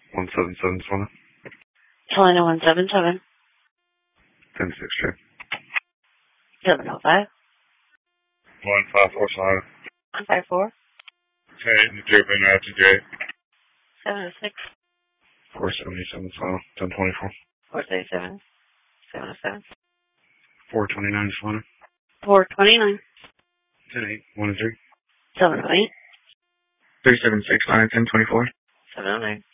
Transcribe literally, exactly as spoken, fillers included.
one seven seven, Savannah. Helena one seven seven. ten six, check. seven oh five. one five four, Savannah. one five four. Okay, and the J P now to J. seven oh six. four seventy-seven, Savannah. ten twenty-four. four thirty-seven. seven oh seven. four twenty-nine, Savannah. four twenty-nine. ten eight, one three. seven oh eight. three seven six, Savannah. ten twenty-four. seven oh nine.